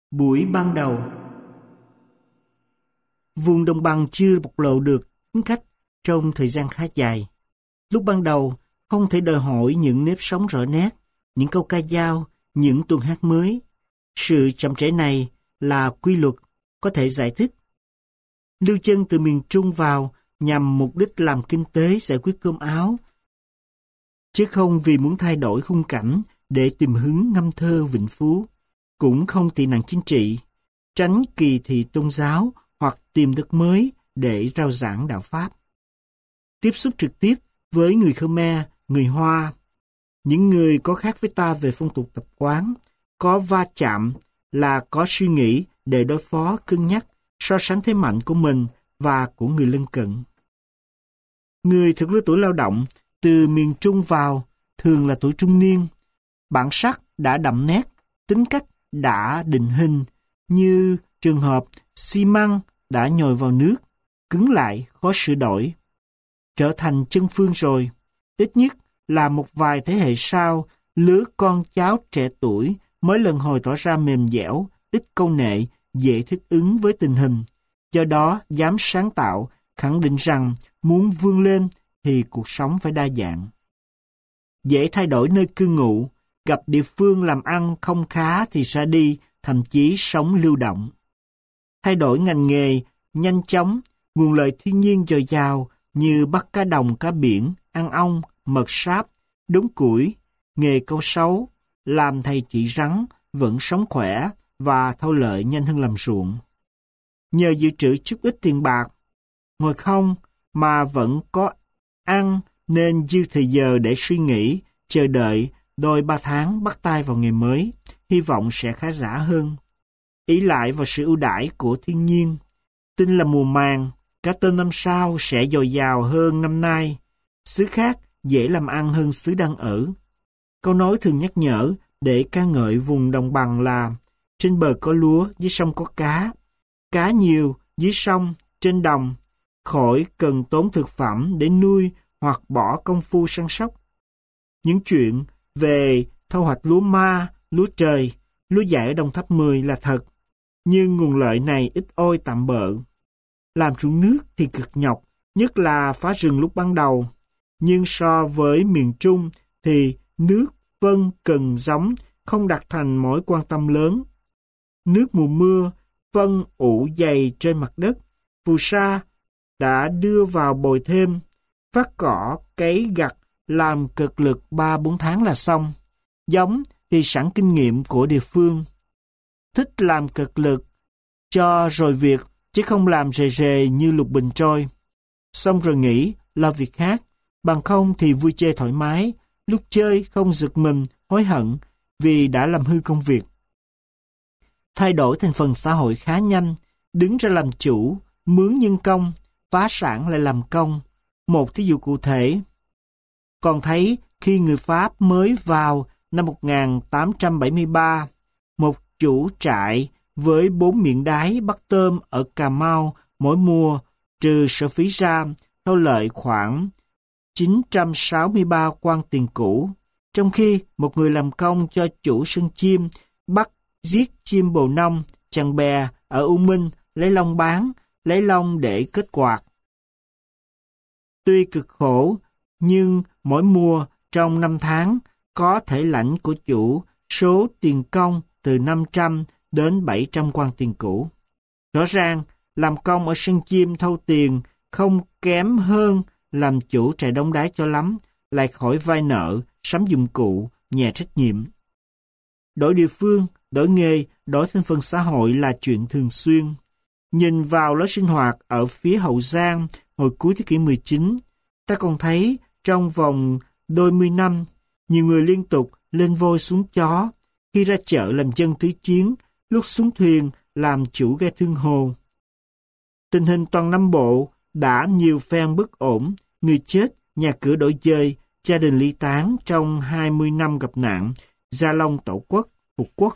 Buổi ban đầu. Vùng đồng bằng chưa bộc lộ được tính cách trong thời gian khá dài. Lúc ban đầu, không thể đòi hỏi những nếp sống rõ nét, những câu ca dao, những tuồng hát mới. Sự chậm trễ này là quy luật, có thể giải thích. Lưu chân từ miền Trung vào nhằm mục đích làm kinh tế giải quyết cơm áo, chứ không vì muốn thay đổi khung cảnh để tìm hứng ngâm thơ vịnh phú, cũng không tị nạn chính trị, tránh kỳ thị tôn giáo hoặc tìm đất mới để rao giảng đạo Pháp. Tiếp xúc trực tiếp với người Khmer, người Hoa, những người có khác với ta về phong tục tập quán, có va chạm là có suy nghĩ để đối phó cân nhắc, so sánh thế mạnh của mình và của người lân cận. Người thuộc lứa tuổi lao động từ miền Trung vào thường là tuổi trung niên. Bản sắc đã đậm nét, tính cách đã định hình, như trường hợp xi măng đã nhồi vào nước, cứng lại, khó sửa đổi. Trở thành chân phương rồi, ít nhất là một vài thế hệ sau, lứa con cháu trẻ tuổi mới lần hồi tỏ ra mềm dẻo, ít câu nệ, dễ thích ứng với tình hình. Do đó, dám sáng tạo, khẳng định rằng muốn vươn lên thì cuộc sống phải đa dạng. Dễ thay đổi nơi cư ngụ, gặp địa phương làm ăn không khá thì ra đi, thậm chí sống lưu động. Thay đổi ngành nghề nhanh chóng, nguồn lợi thiên nhiên dồi dào như bắt cá đồng, cá biển, ăn ong, mật sáp, đốn củi, nghề câu sấu, làm thầy chỉ rắn, vẫn sống khỏe và thâu lợi nhanh hơn làm ruộng. Nhờ dự trữ chút ít tiền bạc, ngồi không mà vẫn có ăn nên dư thời giờ để suy nghĩ, chờ đợi đôi 3 tháng bắt tay vào nghề mới, hy vọng sẽ khá giả hơn. Ý lại vào sự ưu đãi của thiên nhiên, tin là mùa màng, cá tôm năm sau sẽ dồi dào hơn năm nay, xứ khác dễ làm ăn hơn xứ đang ở. Câu nói thường nhắc nhở để ca ngợi vùng đồng bằng là trên bờ có lúa, dưới sông có cá nhiều, dưới sông, trên đồng, khỏi cần tốn thực phẩm để nuôi hoặc bỏ công phu săn sóc. Những chuyện về thu hoạch lúa ma, lúa trời, lúa dại ở Đồng Tháp 10 là thật, nhưng nguồn lợi này ít ôi tạm bợ. Làm ruộng nước thì cực nhọc, nhất là phá rừng lúc ban đầu, nhưng so với miền Trung thì nước, phân, cần, giống không đặt thành mối quan tâm lớn. Nước mùa mưa, phân ủ dày trên mặt đất, phù sa đã đưa vào bồi thêm, phát cỏ, cấy gặt, làm cực lực 3-4 tháng là xong. Giống thì sẵn kinh nghiệm của địa phương. Thích làm cực lực cho rồi việc, chứ không làm rề rề như lục bình trôi. Xong rồi nghỉ, lo việc khác, bằng không thì vui chơi thoải mái, lúc chơi không giật mình, hối hận vì đã làm hư công việc. Thay đổi thành phần xã hội khá nhanh, đứng ra làm chủ, mướn nhân công, phá sản lại làm công. Một thí dụ cụ thể, còn thấy khi người Pháp mới vào năm 1873, một chủ trại với 4 miệng đáy bắt tôm ở Cà Mau mỗi mùa trừ sở phí ra, thâu lợi khoảng 963 quan tiền cũ, trong khi một người làm công cho chủ sân chim bắt giết chim bồ nông, chằn bè ở U Minh, lấy lông bán, lấy lông để kết quạt. Tuy cực khổ, nhưng mỗi mùa trong 5 tháng có thể lãnh của chủ số tiền công từ 500 đến 700 quan tiền cũ. Rõ ràng, làm công ở sân chim thâu tiền không kém hơn làm chủ trại đóng đái cho lắm, lại khỏi vay nợ, sắm dụng cụ, nhẹ trách nhiệm. Đổi địa phương, đổi nghề, đổi thân phận xã hội là chuyện thường xuyên. Nhìn vào lối sinh hoạt ở phía Hậu Giang hồi cuối thế kỷ 19, ta còn thấy trong vòng đôi mươi năm, nhiều người liên tục lên voi xuống chó, khi ra chợ làm dân tứ chiến, lúc xuống thuyền làm chủ ghe thương hồ. Tình hình toàn Nam Bộ đã nhiều phen bất ổn, người chết, nhà cửa đổi dời, gia đình ly tán trong 20 năm gặp nạn, Gia Long tổ quốc, phục quốc.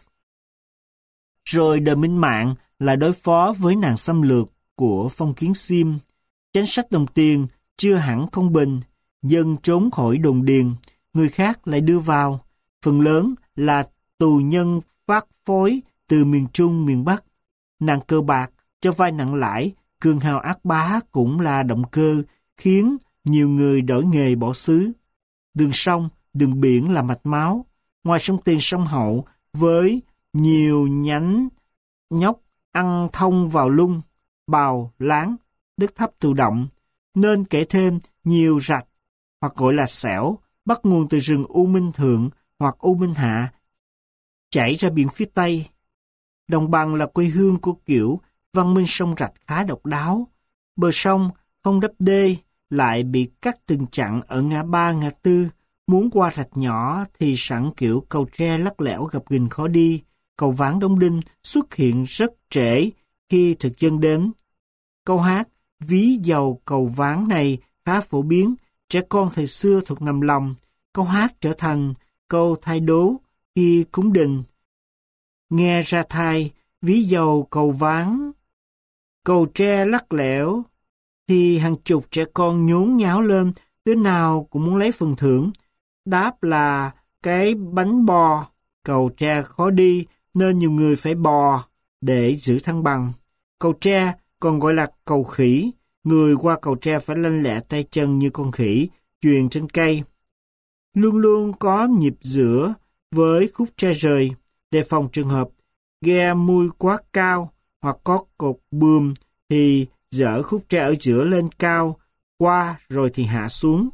Rồi đời minh mạng là đối phó với nạn xâm lược của phong kiến Sim. Chính sách đồng tiền chưa hẳn không bình, dân trốn khỏi đồn điền, người khác lại đưa vào, phần lớn là tù nhân phát phối từ từ miền Trung, miền Bắc. Nàng cờ bạc, cho vay nặng lãi, cường hào ác bá cũng là động cơ khiến nhiều người đổi nghề bỏ xứ. Đường sông, đường biển là mạch máu. Ngoài sông Tiền, sông Hậu với nhiều nhánh nhóc ăn thông vào Lung, Bào, Láng, đất thấp tự động, nên kể thêm nhiều rạch, hoặc gọi là xẻo, bắt nguồn từ rừng U Minh Thượng hoặc U Minh Hạ, chảy ra biển phía Tây. Đồng bằng là quê hương của kiểu văn minh sông rạch khá độc đáo. Bờ sông không đắp đê, lại bị cắt từng chặng ở ngã ba ngã tư. Muốn qua rạch nhỏ thì sẵn kiểu cầu tre lắc lẻo gập ghềnh khó đi. Cầu Ván Đông Đinh xuất hiện rất trễ khi thực dân đến. Câu hát ví dầu cầu ván này khá phổ biến, trẻ con thời xưa thuộc nằm lòng. Câu hát trở thành câu thay đố khi cúng đình. Nghe ra thai, ví dầu cầu ván, cầu tre lắc lẻo, thì hàng chục trẻ con nhốn nháo lên, đứa nào cũng muốn lấy phần thưởng. Đáp là cái bánh bò, cầu tre khó đi nên nhiều người phải bò để giữ thăng bằng. Cầu tre còn gọi là cầu khỉ, người qua cầu tre phải lanh lẹ tay chân như con khỉ, chuyền trên cây. Luôn luôn có nhịp giữa với khúc tre rời, đề phòng trường hợp ghe mui quá cao hoặc có cột buồm thì dỡ khúc tre ở giữa lên cao, qua rồi thì hạ xuống.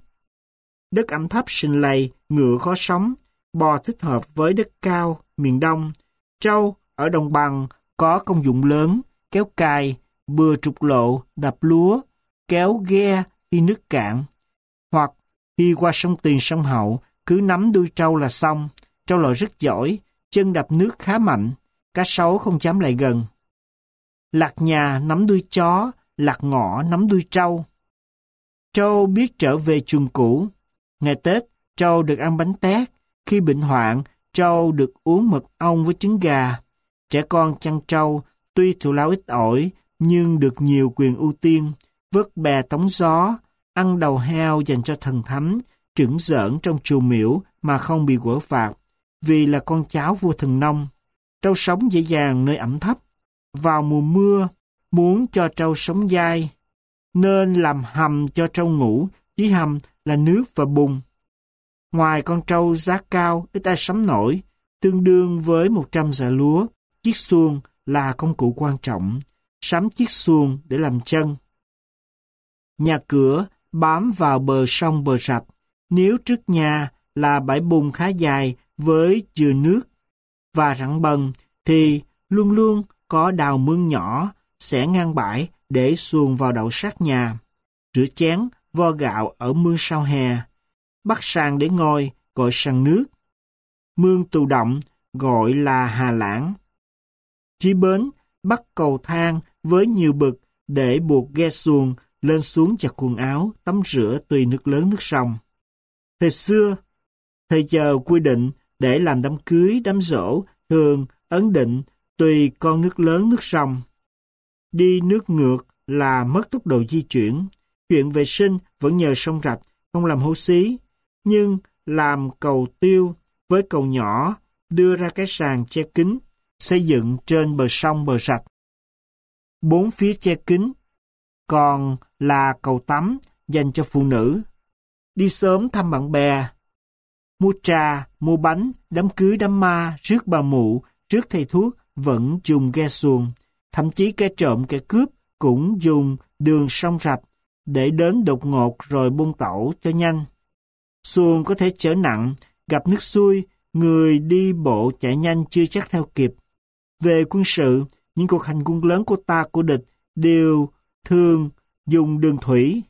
Đất ẩm thấp sình lầy, ngựa khó sống, bò thích hợp với đất cao, miền Đông. Trâu ở đồng bằng có công dụng lớn, kéo cài, bừa trục lộ, đập lúa, kéo ghe khi nước cạn. Hoặc khi qua sông Tiền, sông Hậu, cứ nắm đuôi trâu là xong. Trâu lội rất giỏi, chân đạp nước khá mạnh, cá sấu không dám lại gần. Lạc nhà nắm đuôi chó, lạc ngõ nắm đuôi trâu. Trâu biết trở về chuồng cũ. Ngày Tết, trâu được ăn bánh tét. Khi bệnh hoạn, trâu được uống mật ong với trứng gà. Trẻ con chăn trâu, tuy thù lao ít ỏi, nhưng được nhiều quyền ưu tiên. Vớt bè tống gió, ăn đầu heo dành cho thần thánh, trửng giỡn trong chùa miễu mà không bị quở phạt, vì là con cháu vua Thần Nông. Trâu sống dễ dàng nơi ẩm thấp. Vào mùa mưa, muốn cho trâu sống dai, nên làm hầm cho trâu ngủ, dưới hầm là nước và bùn. Ngoài con trâu giá cao, ít ai sắm nổi, tương đương với 100 dạ lúa, chiếc xuồng là công cụ quan trọng, sắm chiếc xuồng để làm chân. Nhà cửa bám vào bờ sông bờ rạch, nếu trước nhà là bãi bùn khá dài với dừa nước và rặng bần, thì luôn luôn có đào mương nhỏ, xẻ ngang bãi để xuồng vào đậu sát nhà, rửa chén, vo gạo ở mương sau hè, bắt sàn để ngồi, gọi sàn nước. Mương tù động gọi là hà lãng. Chí bến bắt cầu thang với nhiều bậc để buộc ghe xuồng lên xuống giặt quần áo, tắm rửa tùy nước lớn nước sông. Thời xưa, thời giờ quy định để làm đám cưới, đám giỗ thường ấn định tùy con nước lớn nước sông. Đi nước ngược là mất tốc độ di chuyển. Chuyện vệ sinh vẫn nhờ sông rạch, không làm hố xí, nhưng làm cầu tiêu với cầu nhỏ, đưa ra cái sàn che kín, xây dựng trên bờ sông bờ rạch. Bốn phía che kín, còn là cầu tắm dành cho phụ nữ. Đi sớm thăm bạn bè, mua trà, mua bánh, đám cưới đám ma, rước bà mụ, rước thầy thuốc vẫn dùng ghe xuồng. Thậm chí kẻ trộm kẻ cướp cũng dùng đường sông rạch để đến đột ngột rồi buông tẩu cho nhanh. Xuồng có thể chở nặng, gặp nước xuôi, người đi bộ chạy nhanh chưa chắc theo kịp. Về quân sự, những cuộc hành quân lớn của ta của địch đều thường dùng đường thủy.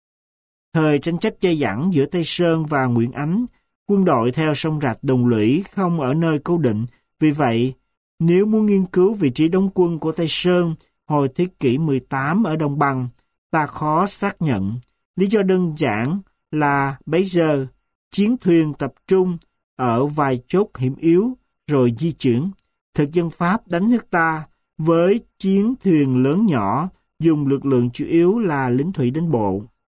Thời tranh chấp dai dẳng giữa Tây Sơn và Nguyễn Ánh, quân đội theo sông rạch Đồng Lũy không ở nơi cố định. Vì vậy, nếu muốn nghiên cứu vị trí đóng quân của Tây Sơn hồi thế kỷ 18 ở Đồng Bằng, ta khó xác nhận. Lý do đơn giản là bấy giờ, chiến thuyền tập trung ở vài chốt hiểm yếu rồi di chuyển. Thực dân Pháp đánh nước ta với chiến thuyền lớn nhỏ, dùng lực lượng chủ yếu là lính thủy đánh bộ.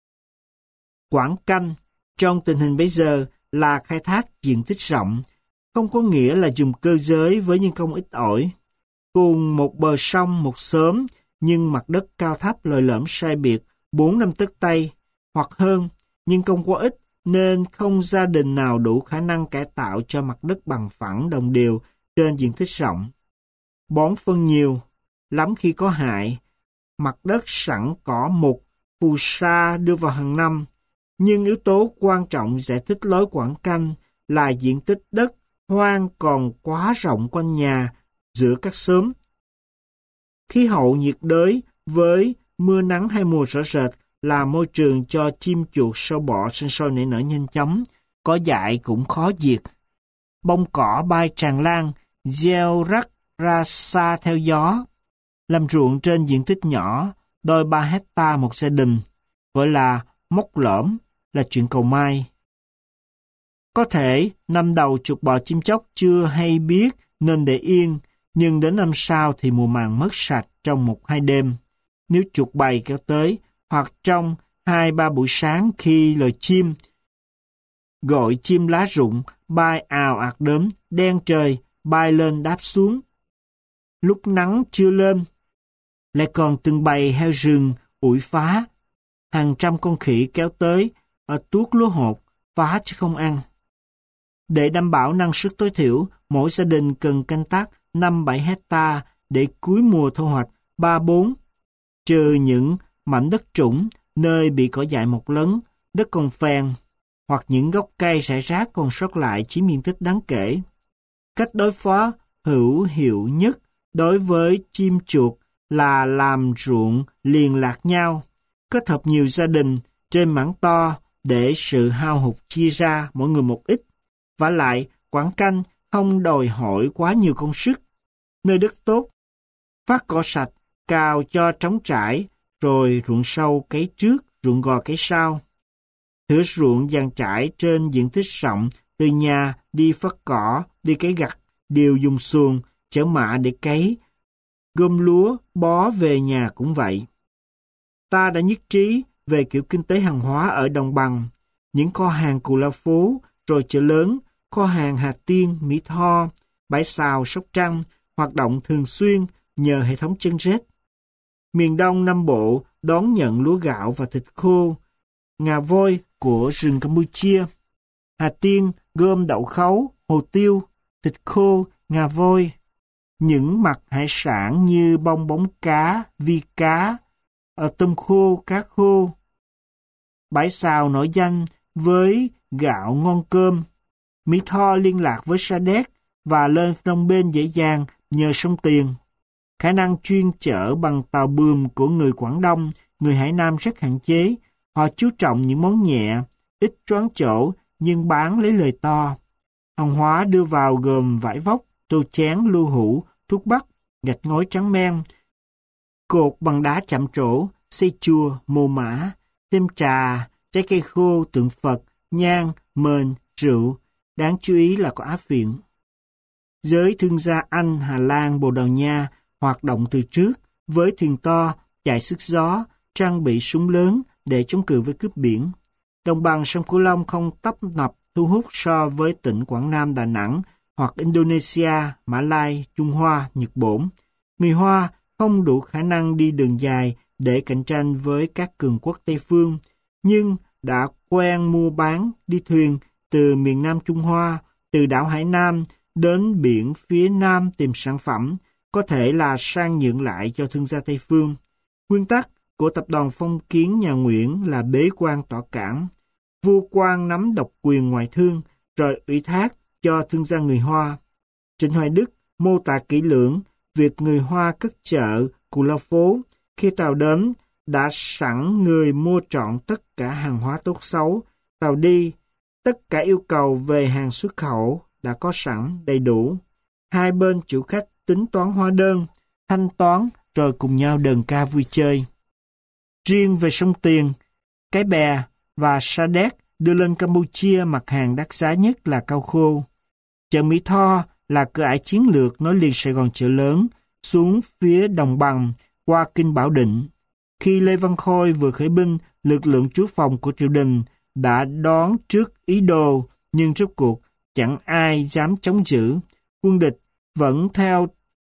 Quảng canh trong tình hình bấy giờ là khai thác diện tích rộng, không có nghĩa là dùng cơ giới với nhân công ít ỏi. cùng một bờ sông, một xóm, nhưng mặt đất cao thấp lồi lõm sai biệt 4-5 tấc tây hoặc hơn, nhưng công quá ít nên không gia đình nào đủ khả năng cải tạo cho mặt đất bằng phẳng đồng đều trên diện tích rộng. Bón phân nhiều, lắm khi có hại. Mặt đất sẵn cỏ mục, phù sa đưa vào hàng năm, nhưng yếu tố quan trọng giải thích lối quãng canh là diện tích đất hoang còn quá rộng quanh nhà giữa các xóm. Khí hậu nhiệt đới với mưa nắng hai mùa rõ rệt là môi trường cho chim chuột sâu bọ sinh sôi nảy nở nhanh chóng, cỏ dại cũng khó diệt. Bông cỏ bay tràn lan, gieo rắc ra xa theo gió. Làm ruộng trên diện tích nhỏ, đôi 3 hecta một gia đình, gọi là móc lõm, là chuyện cầu may. Có thể năm đầu chuột bò chim chóc chưa hay biết nên để yên, nhưng đến năm sau thì mùa màng mất sạch trong 1-2 đêm. Nếu chuột bầy kéo tới, hoặc trong 2-3 buổi sáng khi loài chim gọi chim lá rụng bay ào ạt đến, đen trời, bay lên đáp xuống. Lúc nắng chưa lên, lại còn từng bầy heo rừng ủi phá. Hàng trăm con khỉ kéo tới, ở tuốt lúa hột, phá chứ không ăn. Để đảm bảo năng suất tối thiểu, mỗi gia đình cần canh tác 5-7 hecta để cuối mùa thu hoạch 3-4, trừ những mảnh đất trũng nơi bị cỏ dại mọc lấn, đất còn phèn, hoặc những gốc cây rải rác còn sót lại chiếm diện tích đáng kể. Cách đối phó hữu hiệu nhất đối với chim chuột là làm ruộng liền lạc nhau, kết hợp nhiều gia đình trên mảng to để sự hao hụt chia ra mỗi người một ít. Vả lại, quãng canh không đòi hỏi quá nhiều công sức. Nơi đất tốt, phát cỏ sạch, cào cho trống trải, rồi ruộng sâu cấy trước, ruộng gò cấy sau. Thửa ruộng dàn trải trên diện tích rộng, từ nhà đi phất cỏ, đi cấy gặt, đều dùng xuồng, chở mạ để cấy. Gom lúa, bó về nhà cũng vậy. Ta đã nhất trí về kiểu kinh tế hàng hóa ở đồng bằng. Những kho hàng Cù Lao Phố, rồi chợ lớn, kho hàng Hà Tiên, Mỹ Tho, Bãi Sào, Sóc Trăng hoạt động thường xuyên nhờ hệ thống chân rết. Miền Đông Nam Bộ đón nhận lúa gạo và thịt khô, ngà voi của rừng Campuchia. Hà Tiên gom đậu khấu, hồ tiêu, thịt khô, ngà voi. Những mặt hải sản như bông bóng cá, vi cá, tôm khô, cá khô. Bãi Sào nổi danh với gạo ngon cơm. Mỹ Tho liên lạc với Sa Đéc và lên Phnom Penh dễ dàng nhờ sông Tiền. Khả năng chuyên chở bằng tàu buồm của người Quảng Đông, người Hải Nam rất hạn chế. Họ chú trọng những món nhẹ, ít choáng chỗ nhưng bán lấy lời to. Hàng hóa đưa vào gồm vải vóc, tô chén, lưu hũ, thuốc bắc, gạch ngói trắng men, cột bằng đá chạm trổ, xây chùa, mồ mã, thêm trà, trái cây khô, tượng Phật, nhang, mền, rượu. Đáng chú ý là có áp viện. Giới thương gia Anh, Hà Lan, Bồ Đào Nha hoạt động từ trước với thuyền to, chạy sức gió, trang bị súng lớn để chống cự với cướp biển. Đồng bằng sông Cửu Long không tấp nập thu hút so với tỉnh Quảng Nam, Đà Nẵng hoặc Indonesia, Mã Lai, Trung Hoa, Nhật Bản. Người Hoa không đủ khả năng đi đường dài để cạnh tranh với các cường quốc Tây phương, nhưng đã quen mua bán đi thuyền từ miền Nam Trung Hoa, từ đảo Hải Nam đến biển phía Nam tìm sản phẩm, có thể là sang nhượng lại cho thương gia Tây phương. Nguyên tắc của tập đoàn phong kiến nhà Nguyễn là bế quan tỏa cảng. Vua quan nắm độc quyền ngoại thương, rồi ủy thác cho thương gia người Hoa. Trịnh Hoài Đức mô tả kỹ lưỡng việc người Hoa cất chợ Cù Lao Phố. Khi tàu đến, đã sẵn người mua trọn tất cả hàng hóa tốt xấu. Tàu đi, tất cả yêu cầu về hàng xuất khẩu đã có sẵn đầy đủ. Hai bên chủ khách tính toán hóa đơn, thanh toán rồi cùng nhau đờn ca vui chơi. Riêng về sông Tiền, Cái Bè và Sa Đéc đưa lên Campuchia mặt hàng đắt giá nhất là cau khô. Chợ Mỹ Tho là cửa ải chiến lược nối liền Sài Gòn chợ lớn xuống phía đồng bằng qua Kinh Bảo Định. Khi Lê Văn Khôi vừa khởi binh, lực lượng trú phòng của triều đình đã đón trước ý đồ, nhưng rốt cuộc chẳng ai dám chống giữ. Quân địch vẫn theo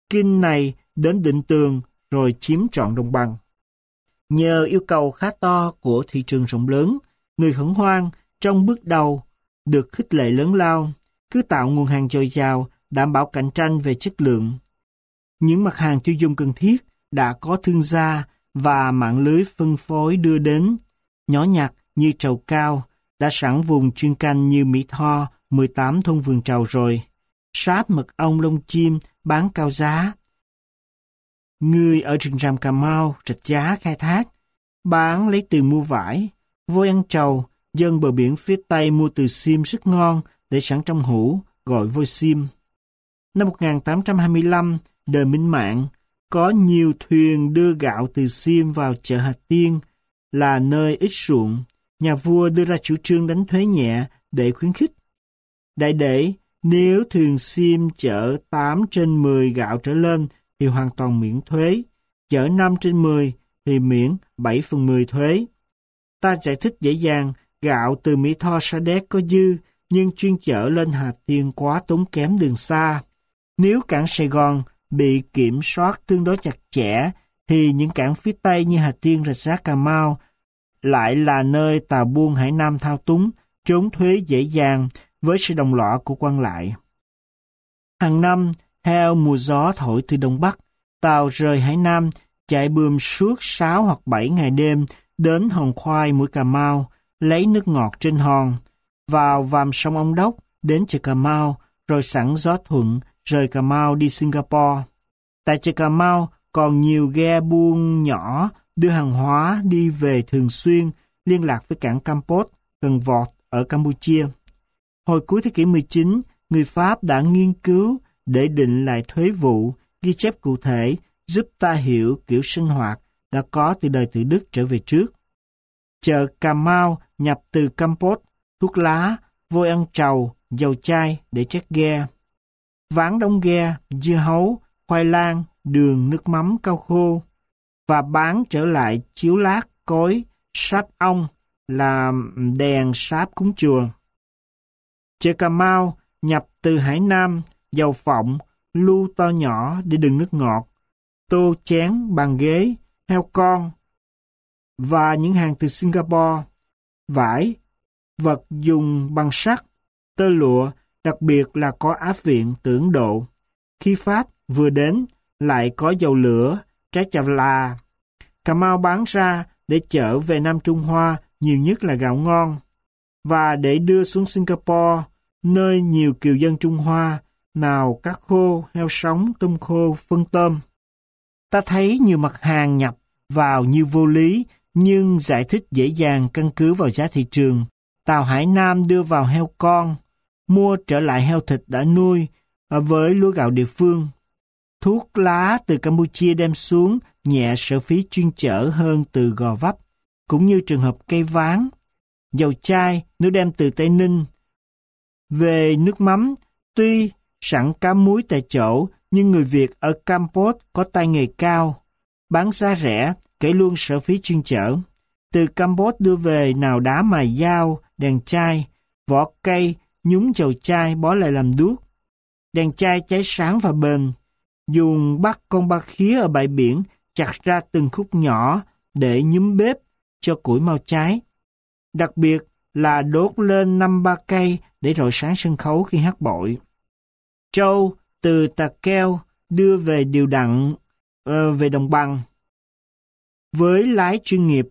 kinh này đến Định Tường rồi chiếm trọn đồng bằng. Nhờ yêu cầu khá to của thị trường rộng lớn, người Khẩn Hoang trong bước đầu được khích lệ lớn lao, cứ tạo nguồn hàng dồi dào, đảm bảo cạnh tranh về chất lượng. Những mặt hàng tiêu dùng cần thiết đã có thương gia và mạng lưới phân phối đưa đến, nhỏ nhặt như trầu cao, đã sẵn vùng chuyên canh như Mỹ Tho, 18 thôn vườn trầu rồi. Sáp mật ong lông chim bán cao giá. Người ở rừng rằm Cà Mau rạch giá khai thác, bán lấy tiền mua vải. Vôi ăn trầu, dân bờ biển phía Tây mua từ xiêm rất ngon để sẵn trong hũ, gọi vôi xiêm. Năm 1825, đời Minh Mạng, có nhiều thuyền đưa gạo từ xiêm vào chợ Hà Tiên, là nơi ít ruộng. Nhà vua đưa ra chủ trương đánh thuế nhẹ để khuyến khích. Đại để, nếu thuyền xiêm chở 8/10 gạo trở lên thì hoàn toàn miễn thuế, chở 5/10 thì miễn 7/10 thuế. Ta giải thích dễ dàng, gạo từ Mỹ Tho Sa Đéc có dư, nhưng chuyên chở lên Hà Tiên quá tốn kém đường xa. Nếu cảng Sài Gòn bị kiểm soát tương đối chặt chẽ, thì những cảng phía Tây như Hà Tiên, Rạch Giá, Cà Mau lại là nơi tàu buôn Hải Nam thao túng, trốn thuế dễ dàng với sự đồng lõa của quan lại. Hàng năm, theo mùa gió thổi từ Đông Bắc, tàu rời Hải Nam chạy bườm suốt 6 hoặc 7 ngày đêm đến Hòn Khoai mũi Cà Mau, lấy nước ngọt trên hòn, vào vàm sông Ông Đốc, đến chợ Cà Mau, rồi sẵn gió thuận, rời Cà Mau đi Singapore. Tại chợ Cà Mau còn nhiều ghe buôn nhỏ đưa hàng hóa đi về thường xuyên, liên lạc với cảng Campos, Cần Vọt ở Campuchia. Hồi cuối thế kỷ 19, người Pháp đã nghiên cứu để định lại thuế vụ, ghi chép cụ thể, giúp ta hiểu kiểu sinh hoạt đã có từ đời tự Đức trở về trước. Chợ Cà Mau nhập từ Campos, thuốc lá, vôi ăn trầu, dầu chai để trét ghe. Ván đóng ghe, dưa hấu, khoai lang, đường, nước mắm, cao khô, và bán trở lại chiếu lát, cối, sáp ong, làm đèn sáp cúng chùa. Chợ Cà Mau nhập từ Hải Nam, dầu phộng, lu to nhỏ để đựng nước ngọt, tô chén, bàn ghế, heo con, và những hàng từ Singapore, vải, vật dùng bằng sắt, tơ lụa, đặc biệt là có áp viện từ Ấn Độ. Khi Pháp vừa đến, lại có dầu lửa, trái chà là. Cà Mau bán ra để chở về Nam Trung Hoa, nhiều nhất là gạo ngon, và để đưa xuống Singapore, nơi nhiều kiều dân Trung Hoa, nào cá khô, heo sống, tôm khô, phân tôm. Ta thấy nhiều mặt hàng nhập vào như vô lý, nhưng giải thích dễ dàng căn cứ vào giá thị trường. Tàu Hải Nam đưa vào heo con, mua trở lại heo thịt đã nuôi với lúa gạo địa phương. Thuốc lá từ Campuchia đem xuống nhẹ sở phí chuyên chở hơn từ Gò Vấp, cũng như trường hợp cây ván. Dầu chai nếu đem từ Tây Ninh. Về nước mắm, tuy sẵn cá muối tại chỗ, nhưng người Việt ở Campos có tay nghề cao, bán giá rẻ, kể luôn sở phí chuyên chở. Từ Campos đưa về nào đá mài dao, đèn chai, vỏ cây, nhúng dầu chai bó lại làm đuốc. Đèn chai cháy sáng và bền. Dùng bắt con ba khía ở bãi biển chặt ra từng khúc nhỏ để nhúm bếp cho củi mau cháy. Đặc biệt là đốt lên 5-3 cây để rọi sáng sân khấu khi hát bội. Trâu từ Tà Keo đưa về điều đặn về đồng bằng. Với lái chuyên nghiệp,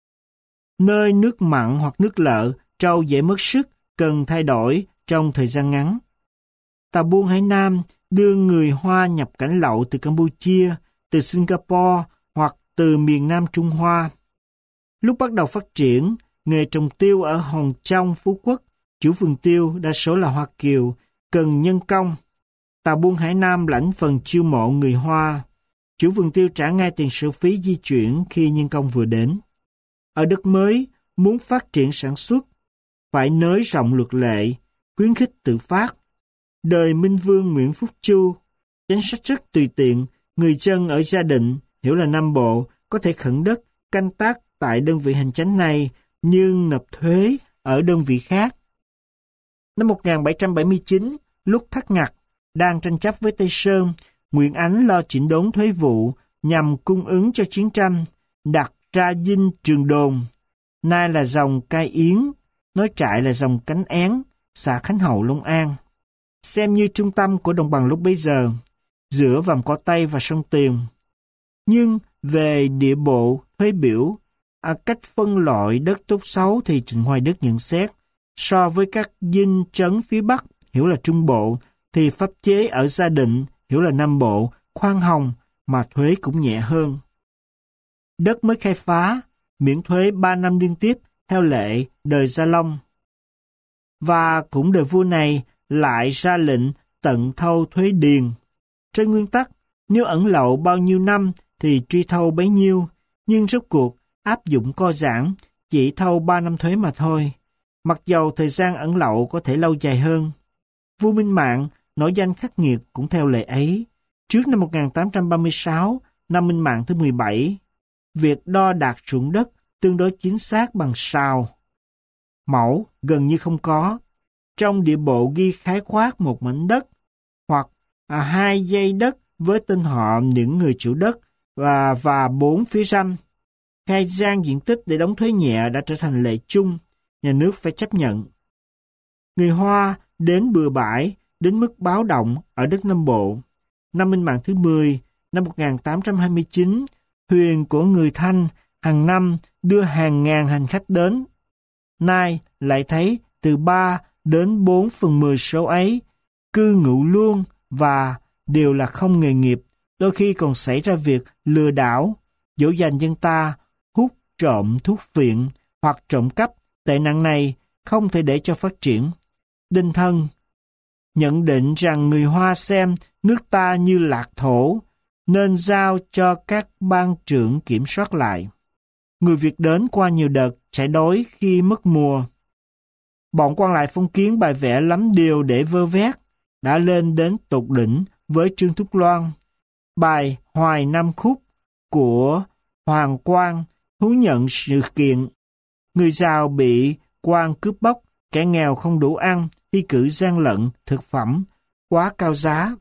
nơi nước mặn hoặc nước lợ, trâu dễ mất sức, cần thay đổi trong thời gian ngắn. Tàu buôn Hải Nam đưa người Hoa nhập cảnh lậu từ Campuchia, từ Singapore hoặc từ miền Nam Trung Hoa. Lúc bắt đầu phát triển, nghề trồng tiêu ở Hòn Trong, Phú Quốc, chủ vườn tiêu đa số là Hoa Kiều, cần nhân công. Tàu buôn Hải Nam lãnh phần chiêu mộ người Hoa. Chủ vườn tiêu trả ngay tiền sở phí di chuyển khi nhân công vừa đến. Ở đất mới, muốn phát triển sản xuất, phải nới rộng luật lệ, khuyến khích tự phát. Đời Minh Vương Nguyễn Phúc Chu, chính sách rất tùy tiện, người dân ở Gia Định, hiểu là Nam Bộ, có thể khẩn đất, canh tác tại đơn vị hành chánh này, nhưng nộp thuế ở đơn vị khác. Năm 1779, lúc Thắt Ngặt đang tranh chấp với Tây Sơn, Nguyễn Ánh lo chỉnh đốn thuế vụ nhằm cung ứng cho chiến tranh, đặt ra dinh Trường Đồn. Nay là dòng Cai Yến, Nối Trại là dòng Cánh Én, xã Khánh Hậu, Long An. Xem như trung tâm của đồng bằng lúc bấy giờ, giữa Vàm Cỏ Tây và sông Tiền. Nhưng về địa bộ thuế biểu, cách phân loại đất tốt xấu thì Trịnh Hoài Đức nhận xét, so với các dinh trấn phía Bắc, hiểu là Trung Bộ, thì pháp chế ở Gia Định, hiểu là Nam Bộ, khoan hồng mà thuế cũng nhẹ hơn. Đất mới khai phá, miễn thuế 3 năm liên tiếp theo lệ đời Gia Long. Và cũng đời vua này lại ra lệnh tận thâu thuế điền. Trên nguyên tắc, nếu ẩn lậu bao nhiêu năm thì truy thâu bấy nhiêu, nhưng rốt cuộc áp dụng co giãn, chỉ thâu 3 năm thuế mà thôi. Mặc dầu thời gian ẩn lậu có thể lâu dài hơn. Vua Minh Mạng nổi danh khắc nghiệt cũng theo lệ ấy. Trước năm 1836, năm Minh Mạng thứ 17, việc đo đạc ruộng đất tương đối chính xác bằng sào, mẫu gần như không có. Trong địa bộ ghi khái quát một mảnh đất hoặc 2 dây đất với tên họ những người chủ đất và 4 phía ranh. Khai gian diện tích để đóng thuế nhẹ đã trở thành lệ chung, nhà nước phải chấp nhận. Người Hoa đến bừa bãi đến mức báo động ở đất Nam Bộ. Năm Minh Mạng thứ 10, năm 1829, thuyền của người Thanh hàng năm đưa hàng ngàn hành khách đến. Nay lại thấy từ 3 đến 4/10 số ấy cư ngụ luôn và đều là không nghề nghiệp, đôi khi còn xảy ra việc lừa đảo, dỗ dành dân ta, hút trộm thuốc viện hoặc trộm cắp. Tệ nạn này không thể để cho phát triển. Đinh Thân nhận định rằng người Hoa xem nước ta như lạc thổ, nên giao cho các ban trưởng kiểm soát lại. Người Việt đến qua nhiều đợt chạy đói khi mất mùa. Bọn quan lại phong kiến bài vẽ lắm điều để vơ vét, đã lên đến tột đỉnh với Trương Thúc Loan. Bài Hoài Nam Khúc của Hoàng Quang thú nhận sự kiện người giàu bị quan cướp bóc, kẻ nghèo không đủ ăn, thi cử gian lận, thực phẩm quá cao giá.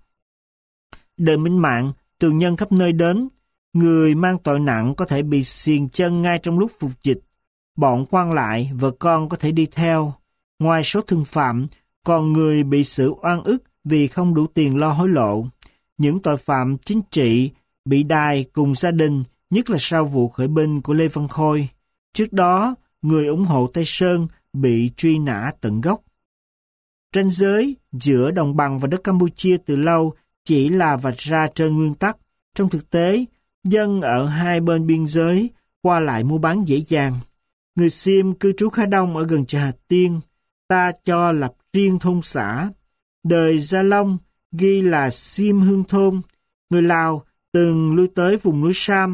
Đời Minh Mạng, tù nhân khắp nơi đến, người mang tội nặng có thể bị xiềng chân ngay trong lúc phục dịch. Bọn quan lại, vợ con có thể đi theo. Ngoài số thương phạm, còn người bị xử oan ức vì không đủ tiền lo hối lộ. Những tội phạm chính trị bị đày cùng gia đình, nhất là sau vụ khởi binh của Lê Văn Khôi. Trước đó, người ủng hộ Tây Sơn bị truy nã tận gốc. Ranh giới giữa đồng bằng và đất Campuchia từ lâu chỉ là vạch ra trên nguyên tắc. Trong thực tế, dân ở hai bên biên giới qua lại mua bán dễ dàng. Người Xiêm cư trú khá đông ở gần chợ Hà Tiên, ta cho lập riêng thôn xã. Đời Gia Long ghi là Xiêm Hương Thôn. Người Lào từng lui tới vùng núi Sam.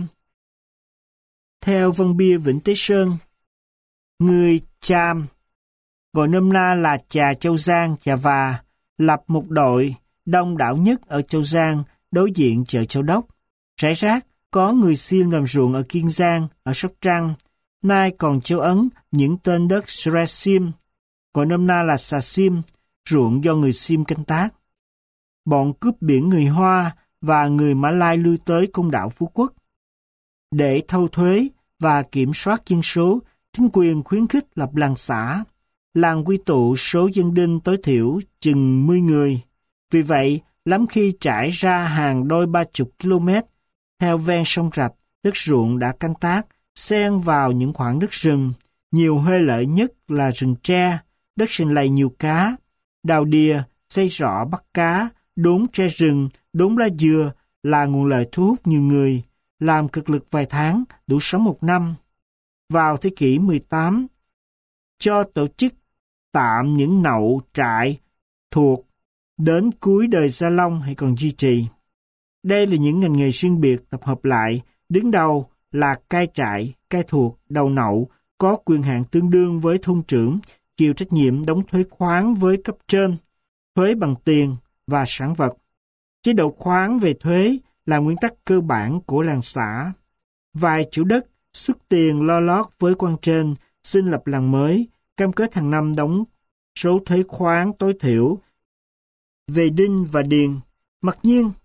Theo văn bia Vĩnh Tế Sơn, người Cham, gọi nôm na là Chà Châu Giang, Chà Và, lập một đội đông đảo nhất ở Châu Giang, đối diện chợ Châu Đốc. Rải rác có người Xiêm làm ruộng ở Kiên Giang, ở Sóc Trăng. Nay còn Châu Ấn những tên đất Sre Sim, gọi nôm na là Xà Sim, ruộng do người Xiêm canh tác. Bọn cướp biển người Hoa và người Mã Lai lui tới Côn Đảo Phú Quốc. Để thâu thuế và kiểm soát dân số, chính quyền khuyến khích lập làng xã. Làng quy tụ số dân đinh tối thiểu chừng 10 người. Vì vậy, lắm khi trải ra hàng đôi 30 km, theo ven sông rạch, đất ruộng đã canh tác, xen vào những khoảng đất rừng. Nhiều huê lợi nhất là rừng tre, đất sình lầy nhiều cá, đào đìa, xây rọ bắt cá, đốn tre rừng, đốn lá dừa là nguồn lợi thu hút nhiều người, làm cực lực vài tháng, đủ sống một năm. Vào thế kỷ 18, cho tổ chức tạm những nậu trại thuộc đến cuối đời Gia Long hay còn duy trì. Đây là những ngành nghề riêng biệt tập hợp lại, đứng đầu là cai trại, cai thuộc, đầu nậu, có quyền hạn tương đương với thôn trưởng, chịu trách nhiệm đóng thuế khoán với cấp trên, thuế bằng tiền và sản vật. Chế độ khoán về thuế là nguyên tắc cơ bản của làng xã. Vài chủ đất xuất tiền lo lót với quan trên, xin lập làng mới, cam kết hàng năm đóng số thuế khoán tối thiểu về đinh và điền. Mặc nhiên,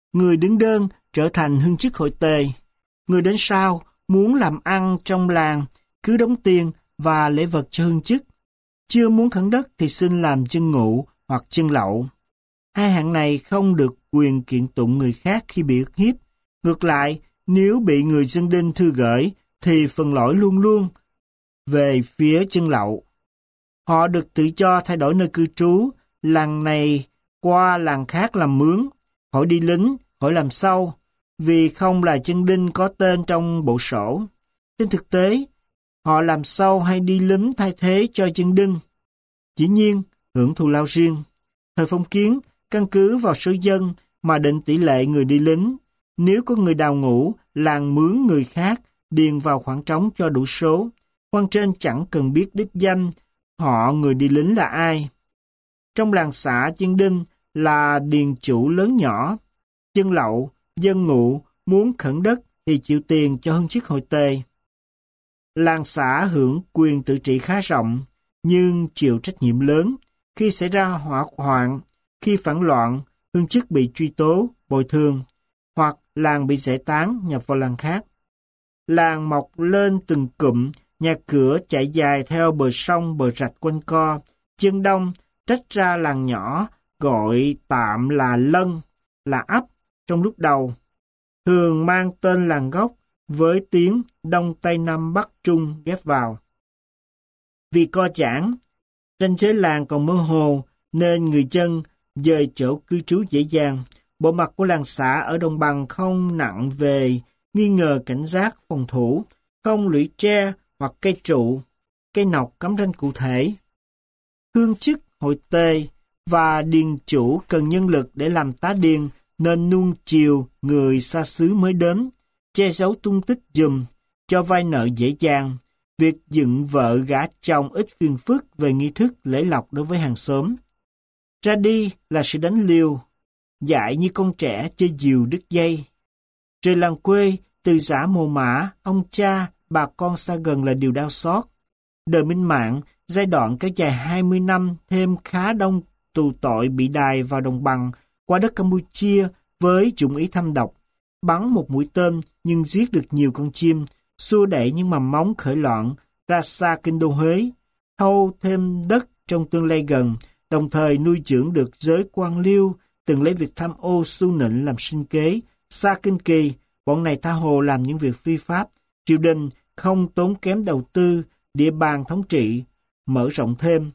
người đứng đơn trở thành hương chức hội tề. Người đến sau muốn làm ăn trong làng, cứ đóng tiền và lễ vật cho hương chức. Chưa muốn khẩn đất thì xin làm chân ngụ hoặc chân lậu. Hai hạng này không được quyền kiện tụng người khác khi bị ức hiếp. Ngược lại, nếu bị người dân đinh thư gửi, thì phần lỗi luôn luôn về phía chân lậu. Họ được tự do thay đổi nơi cư trú, làng này qua làng khác làm mướn, khỏi đi lính, khỏi làm sâu, vì không là chân đinh có tên trong bộ sổ. Trên thực tế, họ làm sâu hay đi lính thay thế cho chân đinh. Dĩ nhiên, hưởng thù lao riêng. Thời phong kiến, căn cứ vào số dân mà định tỷ lệ người đi lính. Nếu có người đào ngũ, làng mướn người khác, điền vào khoảng trống cho đủ số. Quan trên chẳng cần biết đích danh, họ người đi lính là ai. Trong làng xã chân đinh là điền chủ lớn nhỏ. Chân lậu, dân ngụ muốn khẩn đất thì chịu tiền cho hương chức hội tề. Làng xã hưởng quyền tự trị khá rộng, nhưng chịu trách nhiệm lớn. Khi xảy ra hỏa hoạn, khi phản loạn, hương chức bị truy tố, bồi thường, hoặc làng bị giải tán nhập vào làng khác. Làng mọc lên từng cụm, nhà cửa chạy dài theo bờ sông bờ rạch quanh co. Chân đông tách ra làng nhỏ, gọi tạm là lân, là ấp trong lúc đầu. Thường mang tên làng gốc với tiếng Đông Tây Nam Bắc Trung ghép vào. Vì co giãn, ranh giới làng còn mơ hồ nên người dân dời chỗ cư trú dễ dàng. Bộ mặt của làng xã ở đồng bằng không nặng về nghi ngờ cảnh giác phòng thủ, không lũy tre hoặc cây trụ, cây nọc cắm ranh cụ thể. Hương chức, hội tề và điền chủ cần nhân lực để làm tá điền nên nuông chiều người xa xứ mới đến, che giấu tung tích giùm, cho vay nợ dễ dàng. Việc dựng vợ gả chồng ít phiền phức về nghi thức lễ lộc đối với hàng xóm. Ra đi là sự đánh liều, dại như con trẻ chơi diều đứt dây. Rời làng quê, từ giã mồ mã, ông cha, bà con xa gần là điều đau xót. Đời minh mạng, giai đoạn kéo dài 20 năm thêm khá đông tù tội bị đày vào đồng bằng, qua đất Campuchia với dụng ý thâm độc. Bắn một mũi tên nhưng giết được nhiều con chim, xua đẩy những mầm móng khởi loạn ra xa kinh đô Huế, thâu thêm đất trong tương lai gần, đồng thời nuôi dưỡng được giới quan liêu từng lấy việc tham ô su nịnh làm sinh kế. Xa kinh kỳ, bọn này tha hồ làm những việc phi pháp, triều đình không tốn kém đầu tư, địa bàn thống trị mở rộng thêm.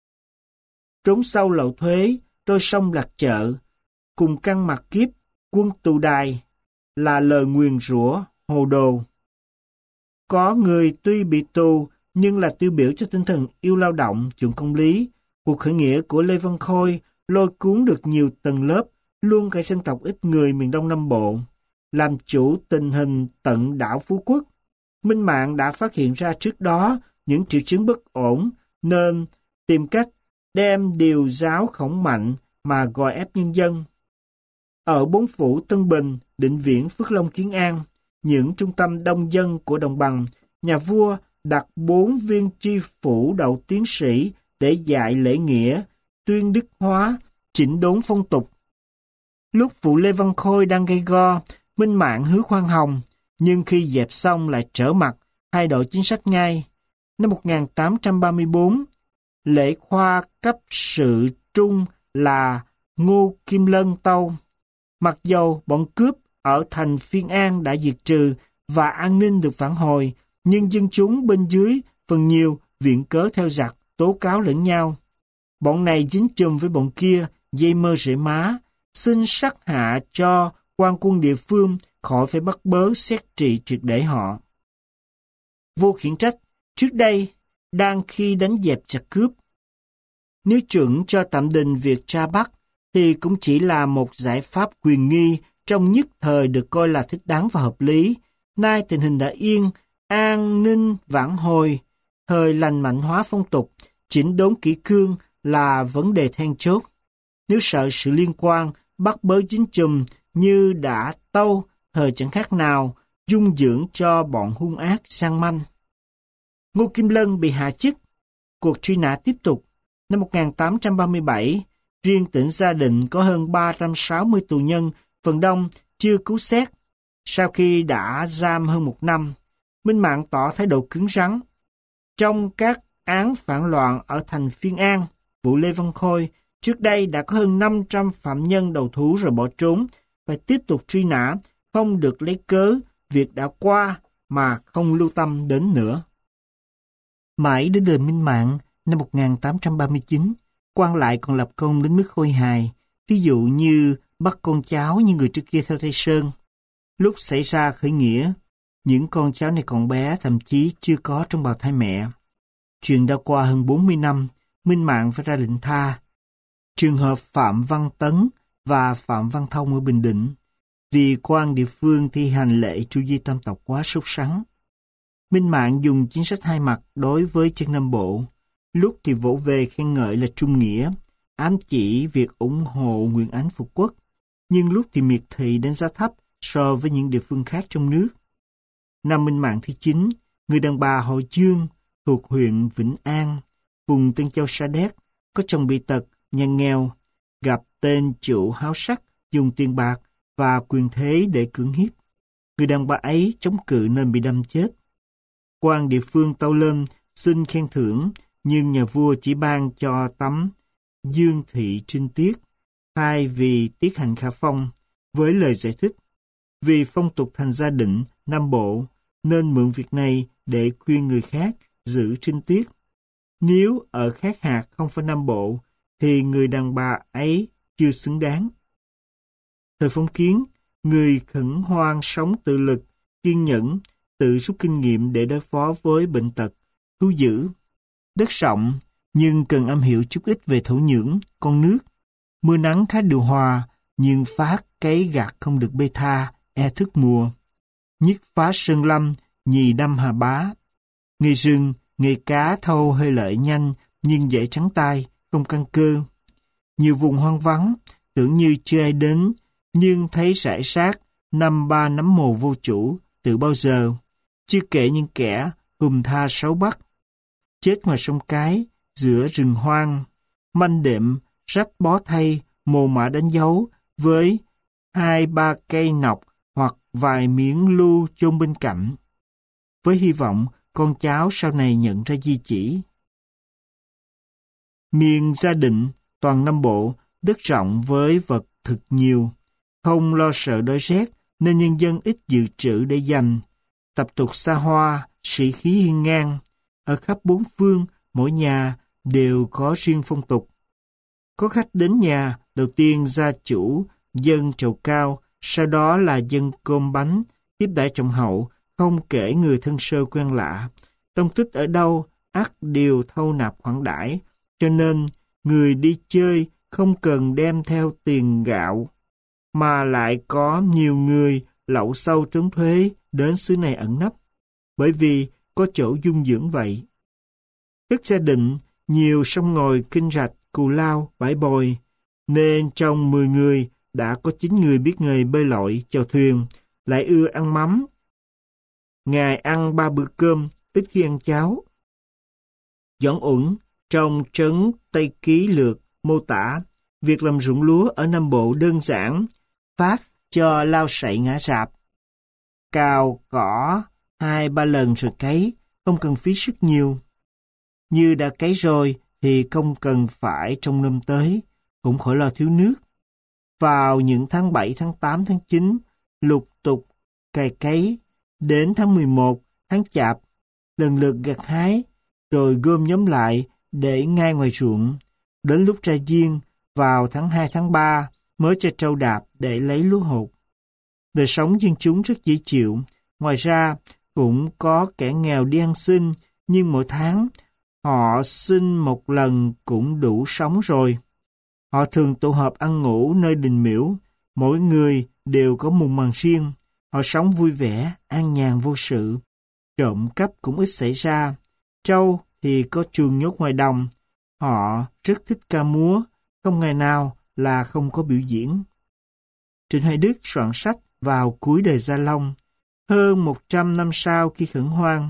Trốn sau lậu thuế, trôi sông lạc chợ, cùng căng mặt kiếp, quân tù đài là lời nguyền rủa hồ đồ. Có người tuy bị tù nhưng là tiêu biểu cho tinh thần yêu lao động, chuộng công lý. Cuộc khởi nghĩa của Lê Văn Khôi lôi cuốn được nhiều tầng lớp, luôn cả dân tộc ít người miền Đông Nam Bộ, làm chủ tình hình tận đảo Phú Quốc. Minh Mạng đã phát hiện ra trước đó những triệu chứng bất ổn, nên tìm cách đem điều giáo khổng mạnh mà gò ép nhân dân. Ở bốn phủ Tân Bình, Định Viễn, Phước Long, Kiến An, những trung tâm đông dân của đồng bằng, nhà vua đặt 4 viên tri phủ đậu tiến sĩ để dạy lễ nghĩa, tuyên đức hóa, chỉnh đốn phong tục. Lúc vụ Lê Văn Khôi đang gây go, Minh Mạng hứa khoan hồng, nhưng khi dẹp xong lại trở mặt, thay đổi chính sách ngay. Năm 1834, lễ khoa cấp sự trung là Ngô Kim Lân tâu. Mặc dầu bọn cướp ở thành Phiên An đã diệt trừ và an ninh được phản hồi, nhưng dân chúng bên dưới phần nhiều viện cớ theo giặc, tố cáo lẫn nhau. Bọn này dính chùm với bọn kia, dây mơ rễ má, xin sắc hạ cho quan quân địa phương khỏi phải bắt bớ xét trị triệt để họ. Vô khiển trách, trước đây, đang khi đánh dẹp giặc cướp. Nếu chuẩn cho tạm đình việc tra bắt, thì cũng chỉ là một giải pháp quyền nghi trong nhất thời được coi là thích đáng và hợp lý. Nay tình hình đã yên, an ninh vãn hồi, thời lành mạnh hóa phong tục, chỉnh đốn kỷ cương là vấn đề then chốt. Nếu sợ sự liên quan, bắt bớ dính chùm như đã tâu, thời chẳng khác nào dung dưỡng cho bọn hung ác sang manh. Ngô Kim Lân bị hạ chức. Cuộc truy nã tiếp tục. Năm 1837, riêng tỉnh Gia Định có hơn 360 tù nhân phần đông chưa cứu xét. Sau khi đã giam hơn 1 năm, Minh Mạng tỏ thái độ cứng rắn. Trong các án phản loạn ở thành Phiên An, vụ Lê Văn Khôi, trước đây đã có hơn 500 phạm nhân đầu thú rồi bỏ trốn, phải tiếp tục truy nã, không được lấy cớ việc đã qua mà không lưu tâm đến nữa. Mãi đến đời Minh Mạng năm 1839, quan lại còn lập công đến mức khôi hài, ví dụ như bắt con cháu như người trước kia theo Tây Sơn. Lúc xảy ra khởi nghĩa, những con cháu này còn bé, thậm chí chưa có trong bào thai mẹ. Chuyện đã qua hơn 40 năm, Minh Mạng phải ra lệnh tha. Trường hợp Phạm Văn Tấn và Phạm Văn Thông ở Bình Định, vì quan địa phương thi hành lệ tru di tam tộc quá sốt sắng. Minh Mạng dùng chính sách hai mặt đối với chân Nam Bộ, lúc thì vỗ về khen ngợi là trung nghĩa, ám chỉ việc ủng hộ Nguyễn Ánh phục quốc, nhưng lúc thì miệt thị đánh giá thấp so với những địa phương khác trong nước. Năm Minh Mạng thứ 9, người đàn bà họ Dương thuộc huyện Vĩnh An, vùng Tân Châu Sa Đéc, có chồng bị tật, nhà nghèo, gặp tên chủ háo sắc dùng tiền bạc và quyền thế để cưỡng hiếp. Người đàn bà ấy chống cự nên bị đâm chết. Quan địa phương tâu lên xin khen thưởng, nhưng nhà vua chỉ ban cho tấm Dương thị trinh tiết, thay vì tiết hành khả phong, với lời giải thích: vì phong tục thành gia định Nam Bộ, nên mượn việc này để khuyên người khác giữ trinh tiết. Nếu ở khác hạt không phải Nam Bộ, thì người đàn bà ấy chưa xứng đáng. Thời phong kiến, người khẩn hoang sống tự lực, kiên nhẫn, tự rút kinh nghiệm để đối phó với bệnh tật, thú dữ. Đất rộng, nhưng cần am hiểu chút ít về thổ nhưỡng, con nước. Mưa nắng khá điều hòa, nhưng phát cấy gặt không được bê tha, e thức mùa. Nhất phá sơn lâm, nhì đâm hà bá. Nghề rừng, nghề cá thâu hơi lợi nhanh, nhưng dễ trắng tay, không căn cơ. Nhiều vùng hoang vắng, tưởng như chưa ai đến, nhưng thấy rải rác, năm ba nấm mồ vô chủ, từ bao giờ. Chưa kể những kẻ hùm tha sáu bắt. Chết ngoài sông Cái, giữa rừng hoang, manh đệm, rách bó thay, mồ mã đánh dấu, với 2-3 cây nọc hoặc vài miếng lưu chôn bên cạnh, với hy vọng con cháu sau này nhận ra di chỉ. Miền Gia Định, toàn Nam Bộ, đất rộng với vật thực nhiều, không lo sợ đói rét nên nhân dân ít dự trữ để dành. Tập tục xa hoa, sĩ khí hiên ngang, ở khắp bốn phương, mỗi nhà đều có riêng phong tục. Có khách đến nhà, đầu tiên gia chủ dâng trầu cao, sau đó là dâng cơm bánh, tiếp đãi trọng hậu, không kể người thân sơ quen lạ. Tông tích ở đâu, ắt đều thâu nạp khoản đãi, cho nên người đi chơi không cần đem theo tiền gạo, mà lại có nhiều người lậu sâu trốn thuế đến xứ này ẩn nấp, bởi vì có chỗ dung dưỡng vậy. Đất Gia Định, nhiều sông ngòi, kênh rạch, cù lao, bãi bồi, nên trong 10 người đã có 9 người biết nghề bơi lội, chèo thuyền, lại ưa ăn mắm. Ngày ăn 3 bữa cơm, ít khi ăn cháo. Doãn Uẩn trong trấn Tây Ký Lược mô tả việc làm ruộng lúa ở Nam Bộ đơn giản, phát cho lao sậy ngã rạp, cào cỏ 2-3 lần rồi cấy, không cần phí sức nhiều. Như đã cấy rồi thì không cần phải trông nom tới, cũng khỏi lo thiếu nước. Vào những tháng 7, tháng 8, tháng 9, lục tục cày cấy, đến tháng 11, tháng Chạp, lần lượt gặt hái, rồi gom nhóm lại để ngay ngoài ruộng. Đến lúc ra diên, vào tháng 2, tháng 3 mới cho trâu đạp để lấy lúa hột. Đời sống dân chúng rất dễ chịu. Ngoài ra, cũng có kẻ nghèo đi ăn xin, nhưng mỗi tháng họ xin một lần cũng đủ sống rồi. Họ thường tụ họp ăn ngủ nơi đình miễu, mỗi người đều có mùng màn riêng. Họ sống vui vẻ, an nhàn vô sự. Trộm cắp cũng ít xảy ra. Trâu thì có chuồng nhốt ngoài đồng. Họ rất thích ca múa, không ngày nào là không có biểu diễn. Trịnh Hoài Đức soạn sách vào cuối đời Gia Long, hơn 100 năm sau khi khởi hoang.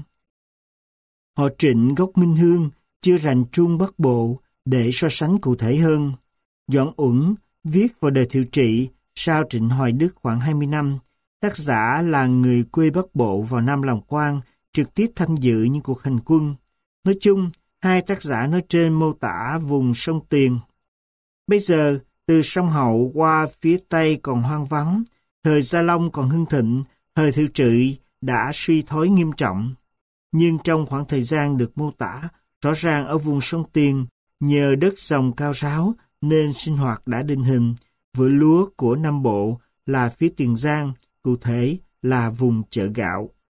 Họ Trịnh gốc Minh Hương chưa rành Trung Bắc Bộ để so sánh cụ thể hơn. Doãn Uẩn viết vào đời Thiệu Trị sau Trịnh Hoài Đức khoảng 20 năm, tác giả là người quê Bắc Bộ vào Nam làm quan, trực tiếp tham dự những cuộc hành quân. Nói chung, hai tác giả nói trên mô tả vùng sông Tiền. Bây giờ, từ sông Hậu qua phía Tây còn hoang vắng, thời Gia Long còn hưng thịnh, thời Thiệu Trị đã suy thoái nghiêm trọng. Nhưng trong khoảng thời gian được mô tả, rõ ràng ở vùng sông Tiền, nhờ đất dòng cao ráo nên sinh hoạt đã định hình. Vựa lúa của Nam Bộ là phía Tiền Giang, cụ thể là vùng chợ gạo.